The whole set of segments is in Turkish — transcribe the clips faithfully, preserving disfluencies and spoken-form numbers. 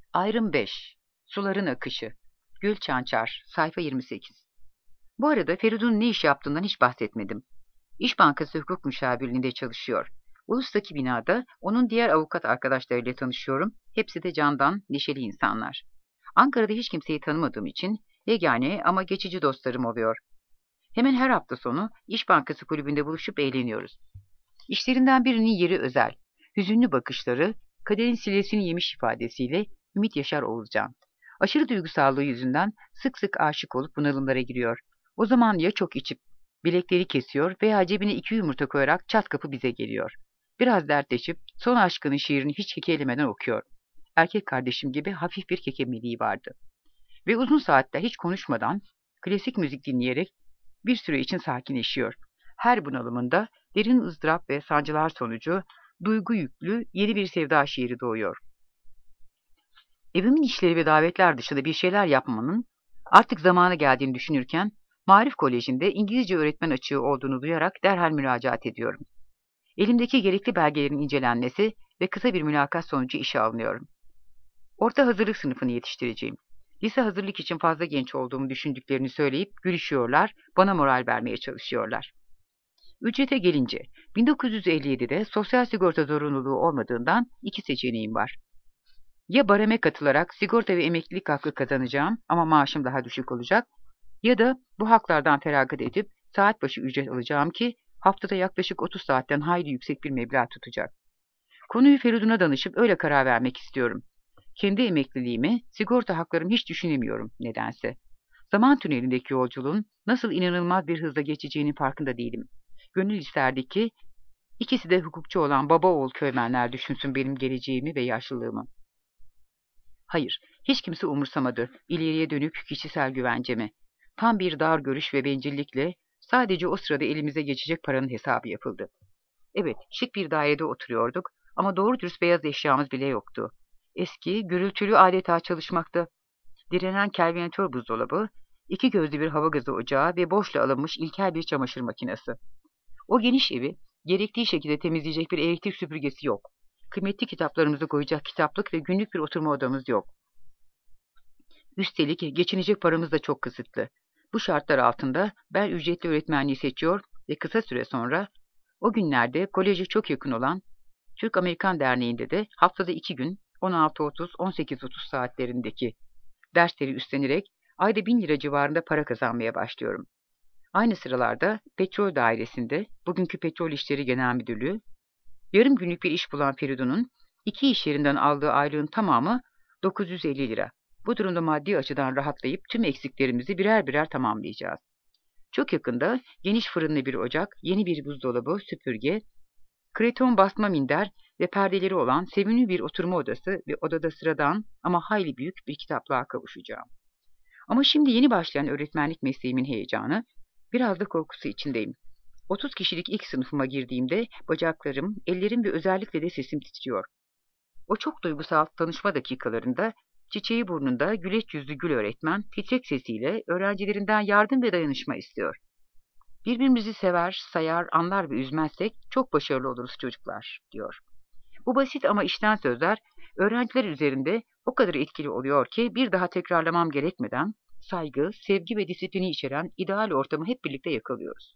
Ayrım beş. Suların akışı. Gül Çançar, sayfa yirmi sekiz. Bu arada Feridun'un ne iş yaptığından hiç bahsetmedim. İş Bankası hukuk müşavirliğinde çalışıyor. Ulus'taki binada onun diğer avukat arkadaşlarıyla tanışıyorum. Hepsi de candan, neşeli insanlar. Ankara'da hiç kimseyi tanımadığım için yegane ama geçici dostlarım oluyor. Hemen her hafta sonu İş Bankası kulübünde buluşup eğleniyoruz. İşlerinden birinin yeri özel. Hüzünlü bakışları, kaderin silesini yemiş ifadesiyle Ümit Yaşar Oğuzcan. Aşırı duygusallığı yüzünden sık sık aşık olup bunalımlara giriyor. O zaman ya çok içip bilekleri kesiyor veya cebine iki yumurta koyarak çat kapı bize geliyor. Biraz dertleşip son aşkının şiirini hiç kekelemeden okuyor. Erkek kardeşim gibi hafif bir kekemeliği vardı. Ve uzun saatler hiç konuşmadan klasik müzik dinleyerek bir süre için sakinleşiyor. Her bunalımında derin ızdırap ve sancılar sonucu duygu yüklü yeni bir sevda şiiri doğuyor. Evimin işleri ve davetler dışında bir şeyler yapmanın artık zamanı geldiğini düşünürken Maarif Koleji'nde İngilizce öğretmen açığı olduğunu duyarak derhal müracaat ediyorum. Elimdeki gerekli belgelerin incelenmesi ve kısa bir mülakat sonucu işe alınıyorum. Orta hazırlık sınıfını yetiştireceğim. Lise hazırlık için fazla genç olduğumu düşündüklerini söyleyip gülüşüyorlar, bana moral vermeye çalışıyorlar. Ücrete gelince, bin dokuz yüz elli yedide sosyal sigorta zorunluluğu olmadığından iki seçeneğim var. Ya bareme katılarak sigorta ve emeklilik hakkı kazanacağım ama maaşım daha düşük olacak, ya da bu haklardan feragat edip saat başı ücret alacağım ki haftada yaklaşık otuz saatten hayli yüksek bir meblağ tutacak. Konuyu Feridun'a danışıp öyle karar vermek istiyorum. Kendi emekliliğimi, sigorta haklarımı hiç düşünemiyorum nedense. Zaman tünelindeki yolculuğun nasıl inanılmaz bir hızla geçeceğinin farkında değilim. Gönül isterdi ki ikisi de hukukçu olan baba oğul köymenler düşünsün benim geleceğimi ve yaşlılığımı. Hayır, hiç kimse umursamadı ileriye dönük kişisel güvencemi. Tam bir dar görüş ve bencillikle sadece o sırada elimize geçecek paranın hesabı yapıldı. Evet, şık bir dairede oturuyorduk ama doğru dürüst beyaz eşyamız bile yoktu. Eski, gürültülü adeta çalışmakta. Direnen kelvinatör buzdolabı, iki gözlü bir hava gazı ocağı ve boşla alınmış ilkel bir çamaşır makinesi. O geniş evi gerektiği şekilde temizleyecek bir elektrik süpürgesi yok. Kıymetli kitaplarımızı koyacak kitaplık ve günlük bir oturma odamız yok. Üstelik geçinecek paramız da çok kısıtlı. Bu şartlar altında ben ücretli öğretmenliği seçiyor ve kısa süre sonra o günlerde koleje çok yakın olan Türk-Amerikan Derneği'nde de haftada iki gün on altı otuz on sekiz otuz saatlerindeki dersleri üstlenerek ayda bin lira civarında para kazanmaya başlıyorum. Aynı sıralarda petrol dairesinde, bugünkü Petrol İşleri Genel Müdürlüğü, yarım günlük bir iş bulan Feridun'un iki iş yerinden aldığı aylığın tamamı dokuz yüz elli lira. Bu durumda maddi açıdan rahatlayıp tüm eksiklerimizi birer birer tamamlayacağız. Çok yakında geniş fırınlı bir ocak, yeni bir buzdolabı, süpürge, kreton basma minder ve perdeleri olan sevimli bir oturma odası ve odada sıradan ama hayli büyük bir kitaplığa kavuşacağım. Ama şimdi yeni başlayan öğretmenlik mesleğimin heyecanı, biraz da korkusu içindeyim. otuz kişilik ilk sınıfıma girdiğimde bacaklarım, ellerim ve özellikle de sesim titriyor. O çok duygusal tanışma dakikalarında çiçeği burnunda güleç yüzlü Gül öğretmen titrek sesiyle öğrencilerinden yardım ve dayanışma istiyor. Birbirimizi sever, sayar, anlar ve üzmezsek çok başarılı oluruz çocuklar, diyor. Bu basit ama içten sözler öğrenciler üzerinde o kadar etkili oluyor ki bir daha tekrarlamam gerekmeden saygı, sevgi ve disiplini içeren ideal ortamı hep birlikte yakalıyoruz.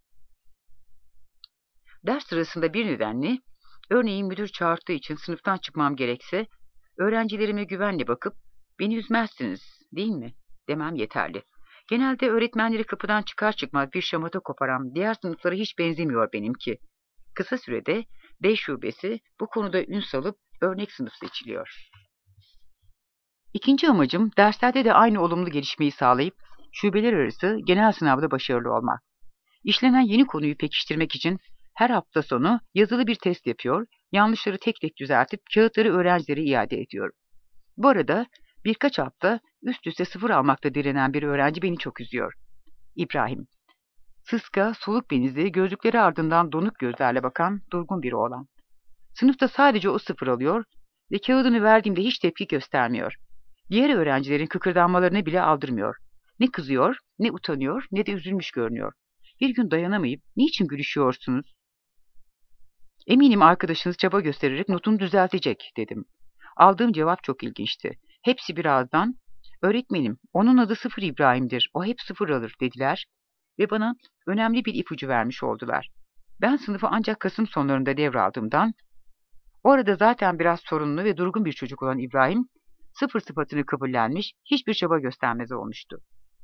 Ders sırasında bir nedenle, örneğin müdür çağırdığı için sınıftan çıkmam gerekse, öğrencilerime güvenle bakıp, beni üzmezsiniz, değil mi, demem yeterli. Genelde öğretmenleri kapıdan çıkar çıkmaz bir şamata koparan diğer sınıflara hiç benzemiyor benimki. Kısa sürede B şubesi bu konuda ün salıp örnek sınıf seçiliyor. İkinci amacım derslerde de aynı olumlu gelişmeyi sağlayıp şubeler arası genel sınavda başarılı olmak. İşlenen yeni konuyu pekiştirmek için her hafta sonu yazılı bir test yapıyor, yanlışları tek tek düzeltip kağıtları öğrencilere iade ediyorum. Bu arada birkaç hafta üst üste sıfır almakta direnen bir öğrenci beni çok üzüyor. İbrahim. Sıska, soluk benizli, gözlükleri ardından donuk gözlerle bakan durgun bir oğlan. Sınıfta sadece o sıfır alıyor ve kağıdını verdiğimde hiç tepki göstermiyor. Diğer öğrencilerin kıkırdanmalarını bile aldırmıyor. Ne kızıyor, ne utanıyor, ne de üzülmüş görünüyor. Bir gün dayanamayıp, niçin gülüşüyorsunuz? Eminim arkadaşınız çaba göstererek notunu düzeltecek, dedim. Aldığım cevap çok ilginçti. Hepsi birazdan, öğretmenim, onun adı Sıfır İbrahim'dir, o hep sıfır alır dediler ve bana önemli bir ipucu vermiş oldular. Ben sınıfı ancak Kasım sonlarında devraldığımdan, orada zaten biraz sorunlu ve durgun bir çocuk olan İbrahim, sıfır sıfatını kabullenmiş, hiçbir çaba göstermez olmuştu.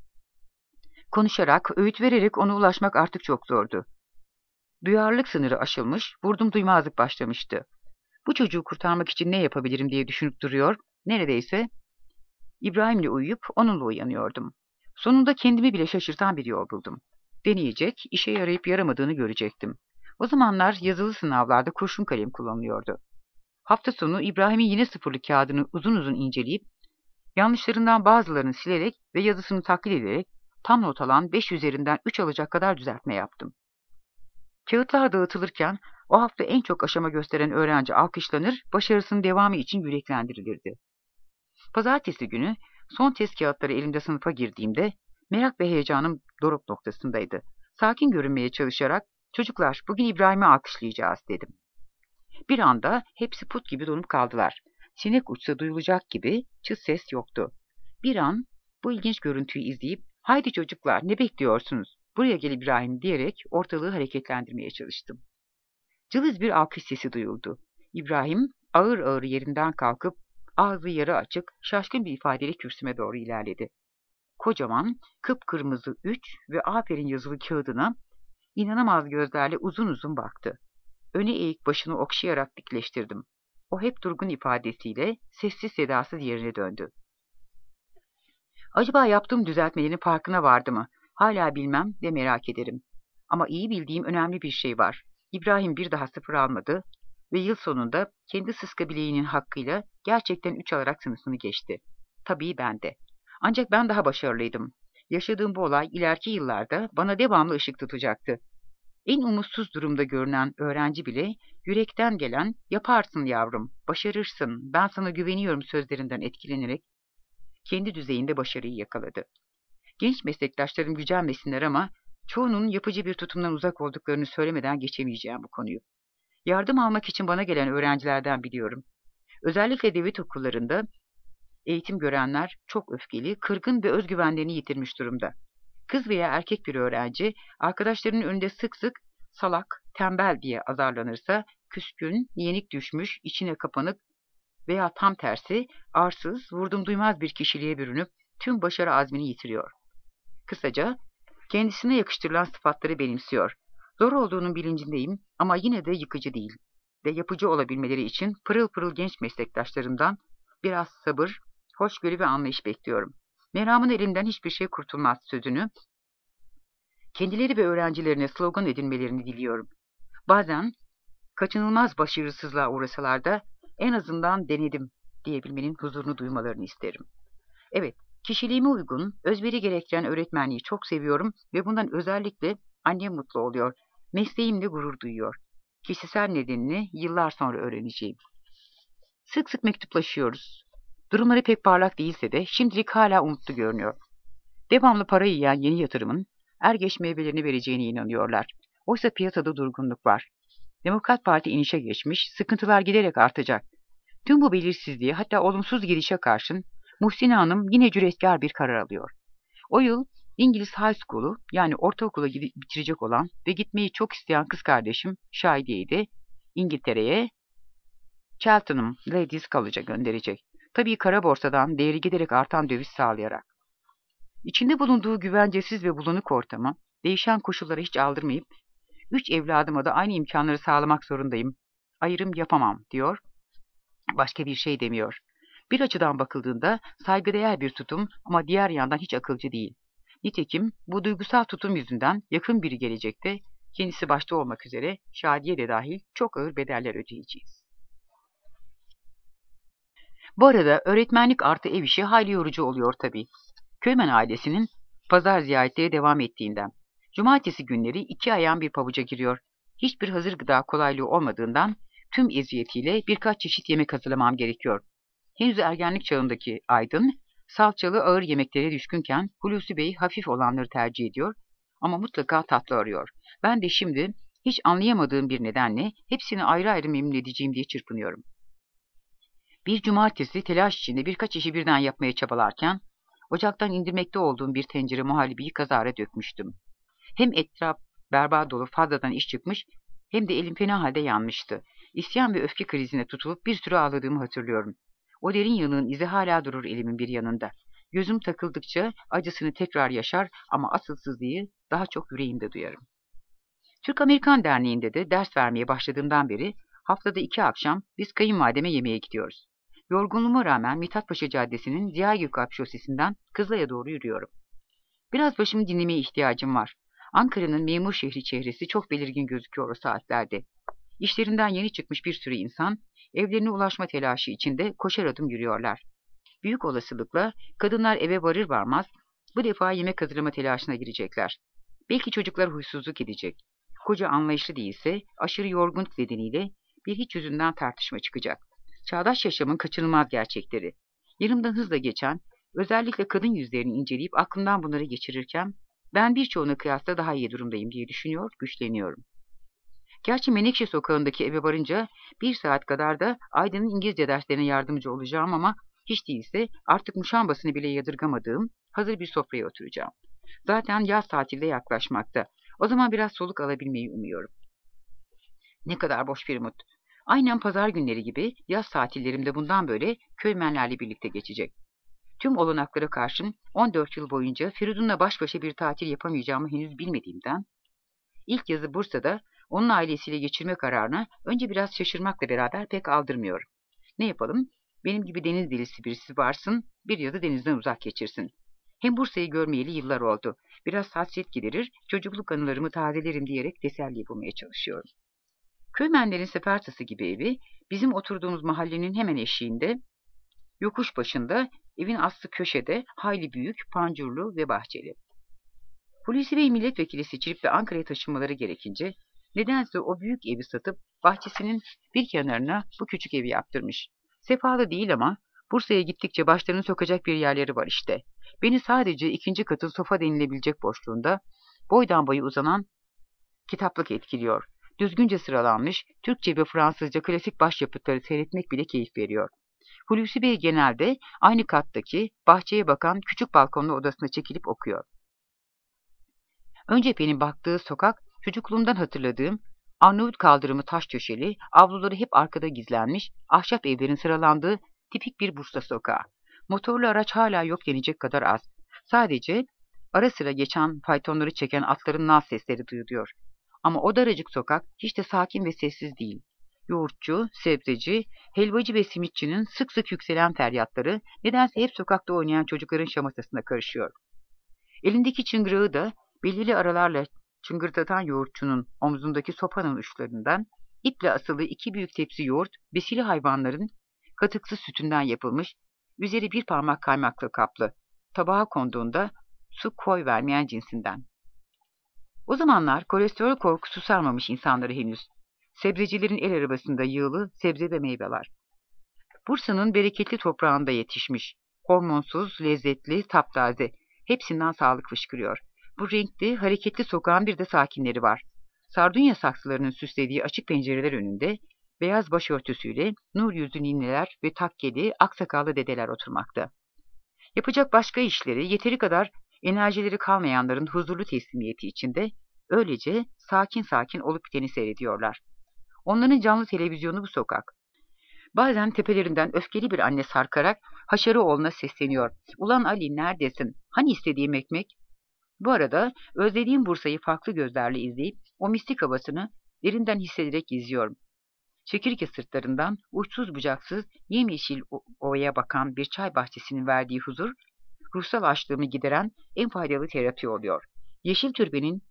Konuşarak, öğüt vererek ona ulaşmak artık çok zordu. Duyarlılık sınırı aşılmış, vurdum duymazlık başlamıştı. Bu çocuğu kurtarmak için ne yapabilirim diye düşünüp duruyor, neredeyse İbrahim'le uyuyup onunla uyanıyordum. Sonunda kendimi bile şaşırtan bir yol buldum. Deneyecek, işe yarayıp yaramadığını görecektim. O zamanlar yazılı sınavlarda kurşun kalem kullanılıyordu. Hafta sonu İbrahim'in yine sıfırlı kağıdını uzun uzun inceleyip, yanlışlarından bazılarını silerek ve yazısını taklit ederek tam not alan beş üzerinden üç alacak kadar düzeltme yaptım. Kağıtlar dağıtılırken o hafta en çok aşama gösteren öğrenci alkışlanır, başarısının devamı için yüreklendirilirdi. Pazartesi günü son test kağıtları elimde sınıfa girdiğimde merak ve heyecanım doruk noktasındaydı. Sakin görünmeye çalışarak "Çocuklar, bugün İbrahim'i alkışlayacağız," dedim. Bir anda hepsi put gibi donup kaldılar. Sinek uçsa duyulacak gibi çıt ses yoktu. Bir an bu ilginç görüntüyü izleyip "Haydi çocuklar, ne bekliyorsunuz? Buraya gel İbrahim," diyerek ortalığı hareketlendirmeye çalıştım. Cılız bir alkış sesi duyuldu. İbrahim ağır ağır yerinden kalkıp ağzı yarı açık, şaşkın bir ifadeyle kürsüme doğru ilerledi. Kocaman, kıpkırmızı üç ve aferin yazılı kağıdına inanamaz gözlerle uzun uzun baktı. Öne eğik başını okşayarak dikleştirdim. O hep durgun ifadesiyle sessiz sedasız yerine döndü. Acaba yaptığım düzeltmelerin farkına vardı mı? Hala bilmem ve merak ederim. Ama iyi bildiğim önemli bir şey var. İbrahim bir daha sıfır almadı ve yıl sonunda kendi sıska bileğinin hakkıyla gerçekten üç alarak sınıfını geçti. Tabii ben de. Ancak ben daha başarılıydım. Yaşadığım bu olay ileriki yıllarda bana devamlı ışık tutacaktı. En umutsuz durumda görünen öğrenci bile yürekten gelen "Yaparsın yavrum, başarırsın, ben sana güveniyorum" sözlerinden etkilenerek kendi düzeyinde başarıyı yakaladı. Genç meslektaşlarım gücenmesinler ama çoğunun yapıcı bir tutumdan uzak olduklarını söylemeden geçemeyeceğim bu konuyu. Yardım almak için bana gelen öğrencilerden biliyorum. Özellikle devlet okullarında eğitim görenler çok öfkeli, kırgın ve özgüvenlerini yitirmiş durumda. Kız veya erkek bir öğrenci arkadaşlarının önünde sık sık salak, tembel diye azarlanırsa küskün, yenik düşmüş, içine kapanık veya tam tersi arsız, vurdum duymaz bir kişiliğe bürünüp tüm başarı azmini yitiriyor. Kısaca kendisine yakıştırılan sıfatları benimsiyor. Zor olduğunun bilincindeyim ama yine de yıkıcı değil. Ve yapıcı olabilmeleri için pırıl pırıl genç meslektaşlarımdan biraz sabır, hoşgörü ve anlayış bekliyorum. Meramın elinden hiçbir şey kurtulmaz sözünü kendileri ve öğrencilerine slogan edinmelerini diliyorum. Bazen kaçınılmaz başarısızlığa uğrasalar da en azından denedim diyebilmenin huzurunu duymalarını isterim. Evet, kişiliğime uygun, özveri gerektiren öğretmenliği çok seviyorum ve bundan özellikle annem mutlu oluyor. Mesleğimle gurur duyuyor. Kişisel nedenini yıllar sonra öğreneceğim. Sık sık mektuplaşıyoruz. Durumları pek parlak değilse de şimdilik hala umutlu görünüyor. Devamlı para yiyen yeni yatırımın er geç meyvelerini vereceğine inanıyorlar. Oysa piyasada durgunluk var. Demokrat Parti inişe geçmiş, sıkıntılar giderek artacak. Tüm bu belirsizliğe, hatta olumsuz gidişe karşın Muhsine Hanım yine cüretkar bir karar alıyor. O yıl İngiliz High School'u, yani ortaokula bitirecek olan ve gitmeyi çok isteyen kız kardeşim Şahide'yi de İngiltere'ye Cheltenham Ladies College'a gönderecek. Tabii kara borsadan değeri giderek artan döviz sağlayarak. İçinde bulunduğu güvencesiz ve bulanık ortamı değişen koşullara hiç aldırmayıp üç evladıma da aynı imkanları sağlamak zorundayım. Ayrım yapamam diyor. Başka bir şey demiyor. Bir açıdan bakıldığında saygıdeğer bir tutum ama diğer yandan hiç akılcı değil. Nitekim bu duygusal tutum yüzünden yakın bir gelecekte kendisi başta olmak üzere Şadiye de dahil çok ağır bedeller ödeyeceğiz. Bu arada öğretmenlik artı ev işi hayli yorucu oluyor tabii. Köymen ailesinin pazar ziyaretleri devam ettiğinden. Cumartesi günleri iki ayağın bir pabuca giriyor. Hiçbir hazır gıda kolaylığı olmadığından tüm eziyetiyle birkaç çeşit yemek hazırlamam gerekiyor. Henüz ergenlik çağındaki Aydın, salçalı ağır yemeklere düşkünken Hulusi Bey hafif olanları tercih ediyor ama mutlaka tatlı arıyor. Ben de şimdi hiç anlayamadığım bir nedenle hepsini ayrı ayrı memnun edeceğim diye çırpınıyorum. Bir cumartesi telaş içinde birkaç işi birden yapmaya çabalarken, ocaktan indirmekte olduğum bir tencere muhallebiyi kazara dökmüştüm. Hem etraf berbat dolu fazladan iş çıkmış, hem de elim fena halde yanmıştı. İsyan ve öfke krizine tutulup bir süre ağladığımı hatırlıyorum. O derin yanığın izi hala durur elimin bir yanında. Gözüm takıldıkça acısını tekrar yaşar ama asıl sızıyı daha çok yüreğimde duyarım. Türk-Amerikan Derneği'nde de ders vermeye başladığımdan beri haftada iki akşam biz kayınvalideme yemeğe gidiyoruz. Yorgunluğuma rağmen Mithatpaşa Caddesi'nin Ziya Gökalp Şosesi'nden Kızılay'a doğru yürüyorum. Biraz başımı dinlemeye ihtiyacım var. Ankara'nın memur şehri çehresi çok belirgin gözüküyor o saatlerde. İşlerinden yeni çıkmış bir sürü insan, evlerine ulaşma telaşı içinde koşar adım yürüyorlar. Büyük olasılıkla kadınlar eve varır varmaz bu defa yemek hazırlama telaşına girecekler. Belki çocuklar huysuzluk edecek. Koca anlayışlı değilse aşırı yorgunluk nedeniyle bir hiç yüzünden tartışma çıkacak. Çağdaş yaşamın kaçınılmaz gerçekleri. Yanımdan hızla geçen, özellikle kadın yüzlerini inceleyip aklımdan bunları geçirirken ben birçoğuna kıyasla daha iyi durumdayım diye düşünüyor, güçleniyorum. Gerçi Menekşe Sokağı'ndaki eve varınca bir saat kadar da Aydın'ın İngilizce derslerine yardımcı olacağım ama hiç değilse artık muşambasını bile yadırgamadığım hazır bir sofraya oturacağım. Zaten yaz tatilde yaklaşmakta. O zaman biraz soluk alabilmeyi umuyorum. Ne kadar boş bir umut. Aynen pazar günleri gibi yaz tatillerimde bundan böyle köymenlerle birlikte geçecek. Tüm olanaklara karşın on dört yıl boyunca Feridun'la baş başa bir tatil yapamayacağımı henüz bilmediğimden, ilk yazı Bursa'da onun ailesiyle geçirme kararına önce biraz şaşırmakla beraber pek aldırmıyorum. Ne yapalım? Benim gibi deniz delisi birisi varsın, bir yazı denizden uzak geçirsin. Hem Bursa'yı görmeyeli yıllar oldu. Biraz hasret giderir, çocukluk anılarımı tazelerim diyerek teselli bulmaya çalışıyorum. Köymenlerin sefertası gibi evi, bizim oturduğumuz mahallenin hemen eşiğinde, yokuş başında, evin aslı köşede, hayli büyük, pancurlu ve bahçeli. Hulusi Bey milletvekili seçilip de Ankara'ya taşınmaları gerekince, nedense o büyük evi satıp bahçesinin bir kenarına bu küçük evi yaptırmış. Sefalı değil ama Bursa'ya gittikçe başlarını sokacak bir yerleri var işte. Beni sadece ikinci katın sofa denilebilecek boşluğunda boydan boya uzanan kitaplık etkiliyor. Düzgünce sıralanmış Türkçe ve Fransızca klasik başyapıtları seyretmek bile keyif veriyor. Hulusi Bey genelde aynı kattaki bahçeye bakan küçük balkonlu odasına çekilip okuyor. Önce benim baktığı sokak, çocukluğumdan hatırladığım Arnavut kaldırımı taş köşeli, avluları hep arkada gizlenmiş, ahşap evlerin sıralandığı tipik bir Bursa sokağı. Motorlu araç hala yok denecek kadar az. Sadece ara sıra geçen faytonları çeken atların nal sesleri duyuluyor. Ama o daracık sokak hiç de sakin ve sessiz değil. Yoğurtçu, sebzeci, helvacı ve simitçinin sık sık yükselen feryatları nedense hep sokakta oynayan çocukların şamatasına karışıyor. Elindeki çıngırağı da belirli aralarla çıngırdatan yoğurtçunun omzundaki sopanın uçlarından iple asılı iki büyük tepsi yoğurt, besili hayvanların katıksız sütünden yapılmış, üzeri bir parmak kaymakla kaplı, tabağa konduğunda su koy vermeyen cinsinden. O zamanlar kolesterol korkusu sarmamış insanları henüz. Sebzecilerin el arabasında yığılı sebze ve meyveler. Bursa'nın bereketli toprağında yetişmiş, hormonsuz, lezzetli, taptaze, hepsinden sağlık fışkırıyor. Bu renkli, hareketli sokağın bir de sakinleri var. Sardunya saksılarının süslediği açık pencereler önünde, beyaz başörtüsüyle nur yüzlü ninneler ve takkeli, aksakallı dedeler oturmakta. Yapacak başka işleri, yeteri kadar enerjileri kalmayanların huzurlu teslimiyeti içinde, öylece sakin sakin olup biteni seyrediyorlar. Onların canlı televizyonu bu sokak. Bazen tepelerinden öfkeli bir anne sarkarak Haşarıoğlu'na sesleniyor. "Ulan Ali, neredesin? Hani istediğim ekmek?" Bu arada özlediğim Bursa'yı farklı gözlerle izleyip o mistik havasını derinden hissederek izliyorum. Çekirge sırtlarından uçsuz bucaksız yemyeşil ovaya bakan bir çay bahçesinin verdiği huzur, ruhsal açlığımı gideren en faydalı terapi oluyor. Yeşil türbenin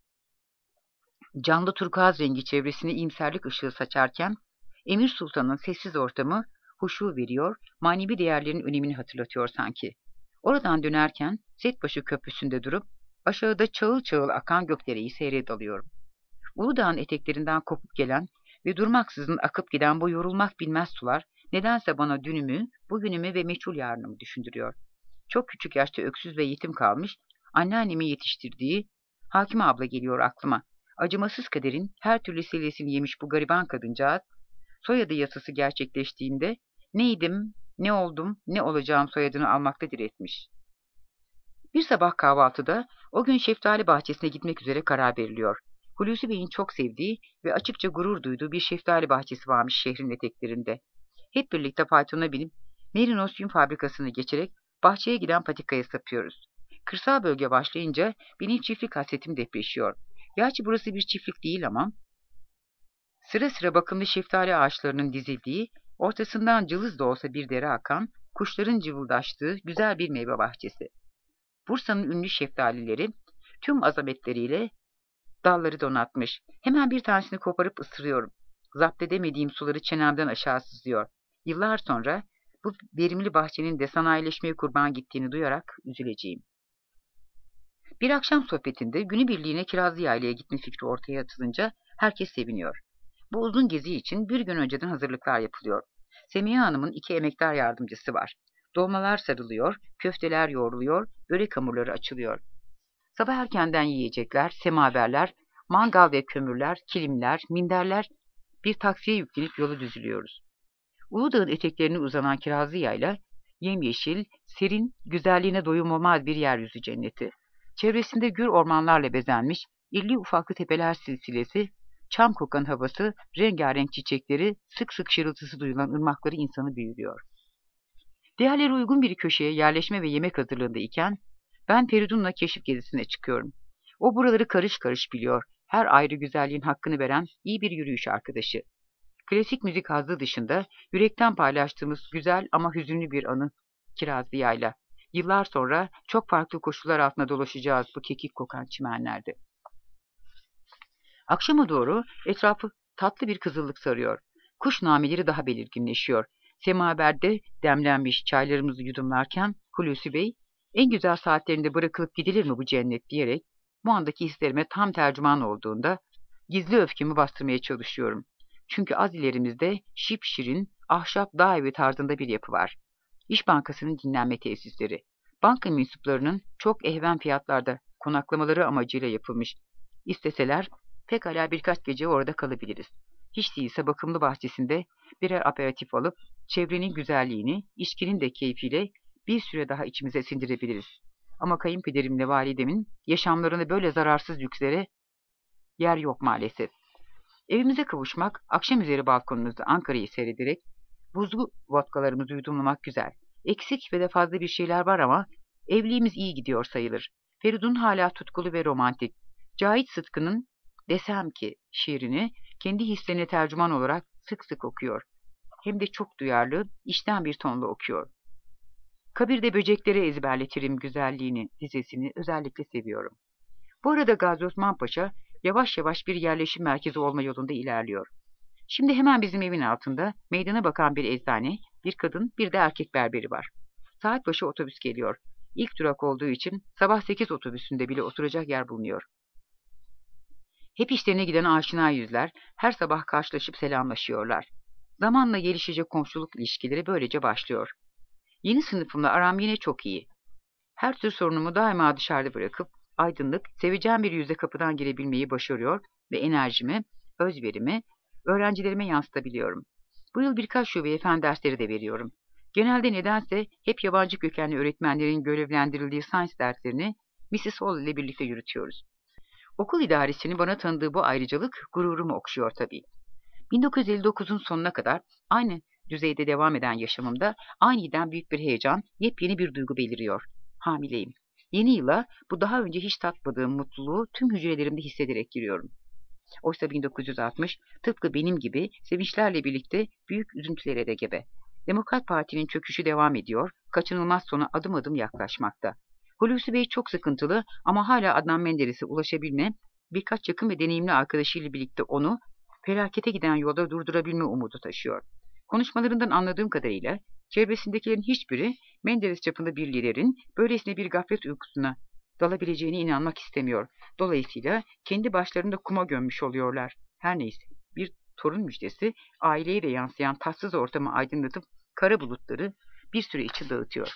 canlı turkuaz rengi çevresine iyimserlik ışığı saçarken, Emir Sultan'ın sessiz ortamı huşu veriyor, manevi değerlerin önemini hatırlatıyor sanki. Oradan dönerken Setbaşı Köprüsü'nde durup aşağıda çağıl çağıl akan Gökdere'yi seyredalıyorum. Uludağ'ın eteklerinden kopup gelen ve durmaksızın akıp giden bu yorulmak bilmez sular nedense bana dünümü, bugünümü ve meçhul yarınımı düşündürüyor. Çok küçük yaşta öksüz ve yetim kalmış, anneannemin yetiştirdiği Hakime abla geliyor aklıma. Acımasız kaderin her türlü sellesini yemiş bu gariban kadıncağız, soyadı yasası gerçekleştiğinde Neydim, ne oldum, ne olacağım soyadını almakta diretmiş. Bir sabah kahvaltıda o gün şeftali bahçesine gitmek üzere karar veriliyor. Hulusi Bey'in çok sevdiği ve açıkça gurur duyduğu bir şeftali bahçesi varmış şehrin eteklerinde. Hep birlikte faytona binip Merinos Yün Fabrikası'nı geçerek bahçeye giden patikaya sapıyoruz. Kırsal bölge başlayınca benim çiftlik hasretim depreşiyor. Gerçi burası bir çiftlik değil ama sıra sıra bakımlı şeftali ağaçlarının dizildiği, ortasından cılız da olsa bir dere akan, kuşların cıvıldaştığı güzel bir meyve bahçesi. Bursa'nın ünlü şeftalileri tüm azametleriyle dalları donatmış. Hemen bir tanesini koparıp ısırıyorum. Zapt edemediğim suları çenemden aşağı sızıyor. Yıllar sonra bu verimli bahçenin de sanayileşmeye kurban gittiğini duyarak üzüleceğim. Bir akşam sohbetinde günübirliğine Kirazlı Yayla'ya gitme fikri ortaya atılınca herkes seviniyor. Bu uzun gezi için bir gün önceden hazırlıklar yapılıyor. Semiha Hanım'ın iki emektar yardımcısı var. Dolmalar sarılıyor, köfteler yoğruluyor, börek hamurları açılıyor. Sabah erkenden yiyecekler, semaverler, mangal ve kömürler, kilimler, minderler bir taksiye yüklenip yolu düzülüyoruz. Uludağ'ın eteklerine uzanan Kirazlı Yayla, yemyeşil, serin, güzelliğine doyum olmaz bir yeryüzü cenneti. Çevresinde gür ormanlarla bezenmiş, irli ufaklı tepeler silsilesi, çam kokan havası, rengarenk çiçekleri, sık sık şırıltısı duyulan ırmakları insanı büyülüyor. Diğerleri uygun bir köşeye yerleşme ve yemek hazırlığında iken, ben Feridun'la keşif gezisine çıkıyorum. O buraları karış karış biliyor, her ayrı güzelliğin hakkını veren iyi bir yürüyüş arkadaşı. Klasik müzik hazzı dışında yürekten paylaştığımız güzel ama hüzünlü bir anı Kirazlı Yayla. Yıllar sonra çok farklı koşullar altında dolaşacağız bu kekik kokan çimenlerde. Akşama doğru etrafı tatlı bir kızıllık sarıyor. Kuş nameleri daha belirginleşiyor. Semaverde demlenmiş çaylarımızı yudumlarken Hulusi Bey, en güzel saatlerinde bırakılıp gidilir mi bu cennet diyerek bu andaki hislerime tam tercüman olduğunda gizli öfkemi bastırmaya çalışıyorum. Çünkü az ilerimizde şipşirin, ahşap dağ evi tarzında bir yapı var. İş Bankası'nın dinlenme tesisleri. Banka mensuplarının çok ehven fiyatlarda konaklamaları amacıyla yapılmış. İsteseler pekala birkaç gece orada kalabiliriz. Hiç değilse bakımlı bahçesinde birer aperatif alıp çevrenin güzelliğini, içkinin de keyfiyle bir süre daha içimize sindirebiliriz. Ama kayınpederimle validemin yaşamlarını böyle zararsız lükslere yer yok maalesef. Evimize kavuşmak, akşam üzeri balkonumuzda Ankara'yı seyrederek buzlu vodkalarımızı yudumlamak güzel. Eksik ve de fazla bir şeyler var ama evliliğimiz iyi gidiyor sayılır. Feridun hala tutkulu ve romantik. Cahit Sıtkı'nın desem ki şiirini kendi hislerine tercüman olarak sık sık okuyor. Hem de çok duyarlı, içten bir tonla okuyor. Kabirde böceklere ezberletirim güzelliğini dizesini özellikle seviyorum. Bu arada Gazi Osman Paşa yavaş yavaş bir yerleşim merkezi olma yolunda ilerliyor. Şimdi hemen bizim evin altında meydana bakan bir eczane, bir kadın, bir de erkek berberi var. Saat başı otobüs geliyor. İlk durak olduğu için sabah sekiz otobüsünde bile oturacak yer bulunuyor. Hep işlerine giden aşina yüzler her sabah karşılaşıp selamlaşıyorlar. Zamanla gelişecek komşuluk ilişkileri böylece başlıyor. Yeni sınıfımla aram yine çok iyi. Her tür sorunumu daima dışarıda bırakıp aydınlık, sevecen bir yüzle kapıdan girebilmeyi başarıyor ve enerjimi, özverimi öğrencilerime yansıtabiliyorum. Bu yıl birkaç şubeye fen dersleri de veriyorum. Genelde nedense hep yabancı kökenli öğretmenlerin görevlendirildiği science derslerini missus Hall ile birlikte yürütüyoruz. Okul idaresinin bana tanıdığı bu ayrıcalık gururumu okşuyor tabii. bin dokuz yüz elli dokuzun sonuna kadar aynı düzeyde devam eden yaşamımda aniden büyük bir heyecan, yepyeni bir duygu beliriyor. Hamileyim. Yeni yıla bu daha önce hiç tatmadığım mutluluğu tüm hücrelerimde hissederek giriyorum. Oysa bin dokuz yüz altmış tıpkı benim gibi sevinçlerle birlikte büyük üzüntülere de gebe. Demokrat Parti'nin çöküşü devam ediyor, kaçınılmaz sona adım adım yaklaşmakta. Hulusi Bey çok sıkıntılı ama hala Adnan Menderes'e ulaşabilme, birkaç yakın ve deneyimli arkadaşıyla birlikte onu felakete giden yolda durdurabilme umudu taşıyor. Konuşmalarından anladığım kadarıyla çevresindekilerin hiçbiri Menderes çapında bir liderin böylesine bir gaflet uykusuna dalabileceğine inanmak istemiyor. Dolayısıyla kendi başlarını da kuma gömmüş oluyorlar. Her neyse bir torun müjdesi aileye de yansıyan tatsız ortamı aydınlatıp kara bulutları bir süre için dağıtıyor.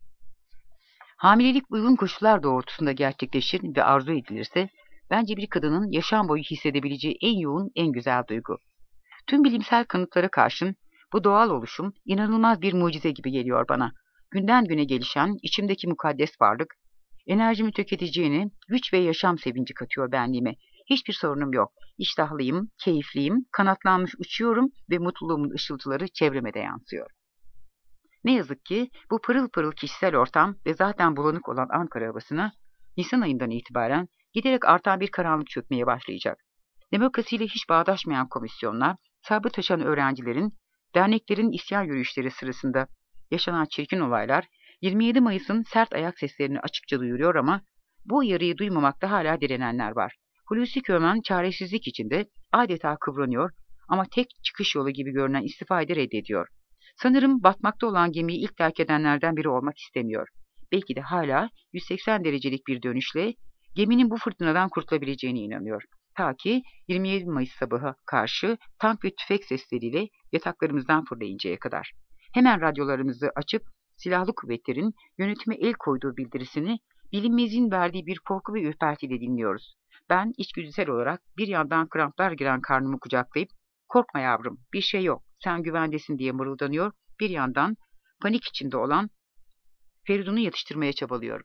Hamilelik uygun koşullar doğrultusunda gerçekleşir ve arzu edilirse bence bir kadının yaşam boyu hissedebileceği en yoğun, en güzel duygu. Tüm bilimsel kanıtlara karşın Bu doğal oluşum inanılmaz bir mucize gibi geliyor bana. Günden güne gelişen içimdeki mukaddes varlık, enerjimi tüketeceğini, güç ve yaşam sevinci katıyor benliğime. Hiçbir sorunum yok. İştahlıyım, keyifliyim, kanatlanmış uçuyorum ve mutluluğumun ışıltıları çevreme de yansıyor. Ne yazık ki bu pırıl pırıl kişisel ortam ve zaten bulanık olan Ankara havasına Nisan ayından itibaren giderek artan bir karanlık çökmeye başlayacak. Demokrasiyle hiç bağdaşmayan komisyonlar, sabrı taşan öğrencilerin, derneklerin isyan yürüyüşleri sırasında yaşanan çirkin olaylar, yirmi yedi Mayıs'ın sert ayak seslerini açıkça duyuruyor ama bu uyarıyı duymamakta hala direnenler var. Hulusi Kömen çaresizlik içinde adeta kıvranıyor ama tek çıkış yolu gibi görünen istifayı da reddediyor. Sanırım batmakta olan gemiyi ilk terk edenlerden biri olmak istemiyor. Belki de hala yüz seksen derecelik bir dönüşle geminin bu fırtınadan kurtulabileceğine inanıyor. Ta ki yirmi yedi Mayıs sabahı karşı tank ve tüfek sesleriyle yataklarımızdan fırlayıncaya kadar. Hemen radyolarımızı açıp silahlı kuvvetlerin yönetime el koyduğu bildirisini bilinmezin verdiği bir korku ve ürpertiyle dinliyoruz. Ben içgüdüsel olarak bir yandan kramplar giren karnımı kucaklayıp "Korkma yavrum, bir şey yok, sen güvendesin" diye mırıldanıyor. Bir yandan panik içinde olan Feridun'u yatıştırmaya çabalıyorum.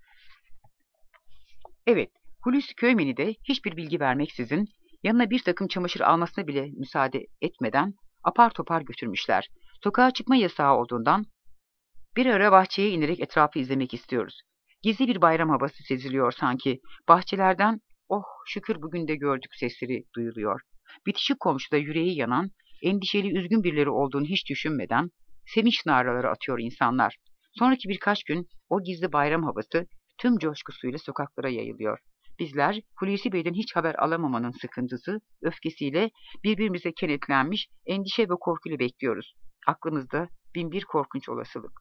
Evet, Hulusi Köymen'i de hiçbir bilgi vermeksizin, yanına bir takım çamaşır almasına bile müsaade etmeden apar topar götürmüşler. Sokağa çıkma yasağı olduğundan bir ara bahçeye inerek etrafı izlemek istiyoruz. Gizli bir bayram havası seziliyor sanki. Bahçelerden "Oh şükür bugün de gördük" sesleri duyuluyor. Bitişik komşuda yüreği yanan, endişeli üzgün birileri olduğunu hiç düşünmeden sevinç naraları atıyor insanlar. Sonraki birkaç gün o gizli bayram havası tüm coşkusuyla sokaklara yayılıyor. Bizler Hulusi Bey'den hiç haber alamamanın sıkıntısı, öfkesiyle birbirimize kenetlenmiş endişe ve korkuyla bekliyoruz. Aklımızda bin bir korkunç olasılık.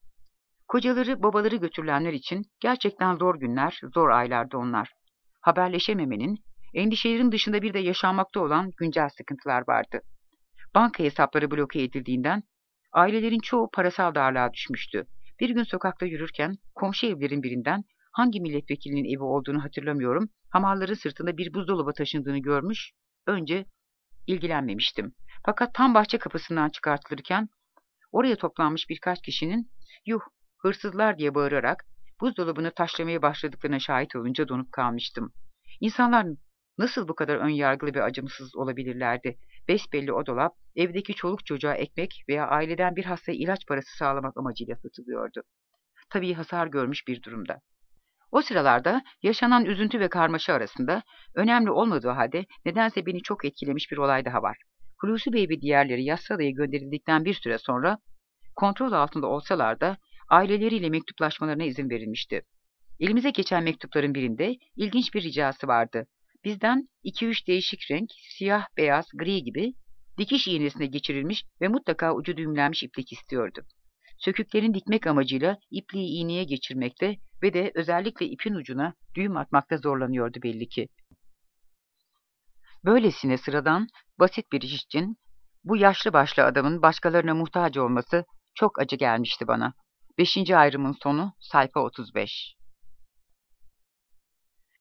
Kocaları, babaları götürülenler için gerçekten zor günler, zor aylardı onlar. Haberleşememenin, endişelerin dışında bir de yaşanmakta olan güncel sıkıntılar vardı. Banka hesapları bloke edildiğinden ailelerin çoğu parasal darlığa düşmüştü. Bir gün sokakta yürürken komşu evlerin birinden hangi milletvekilinin evi olduğunu hatırlamıyorum, hamalların sırtında bir buzdolabı taşındığını görmüş, önce ilgilenmemiştim. Fakat tam bahçe kapısından çıkartılırken oraya toplanmış birkaç kişinin "Yuh, hırsızlar" diye bağırarak buzdolabını taşlamaya başladıklarına şahit olunca donup kalmıştım. İnsanlar nasıl bu kadar önyargılı ve acımasız olabilirlerdi? Besbelli o dolap, evdeki çoluk çocuğa ekmek veya aileden bir hastaya ilaç parası sağlamak amacıyla satılıyordu. Tabii hasar görmüş bir durumda. O sıralarda yaşanan üzüntü ve karmaşa arasında önemli olmadığı halde nedense beni çok etkilemiş bir olay daha var. Hulusi Bey ve diğerleri Yassıada'ya gönderildikten bir süre sonra kontrol altında olsalar da aileleriyle mektuplaşmalarına izin verilmişti. Elimize geçen mektupların birinde ilginç bir ricası vardı. Bizden iki üç değişik renk, siyah, beyaz, gri gibi dikiş iğnesine geçirilmiş ve mutlaka ucu düğümlenmiş iplik istiyordu. Söküklerin dikmek amacıyla ipliği iğneye geçirmekte ve de özellikle ipin ucuna düğüm atmakta zorlanıyordu belli ki. Böylesine sıradan, basit bir iş için bu yaşlı başlı adamın başkalarına muhtaç olması çok acı gelmişti bana. Beşinci ayrımın sonu, sayfa otuz beş.